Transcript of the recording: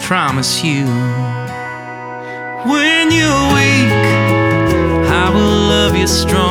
promise you. When you wake, I will love you strong.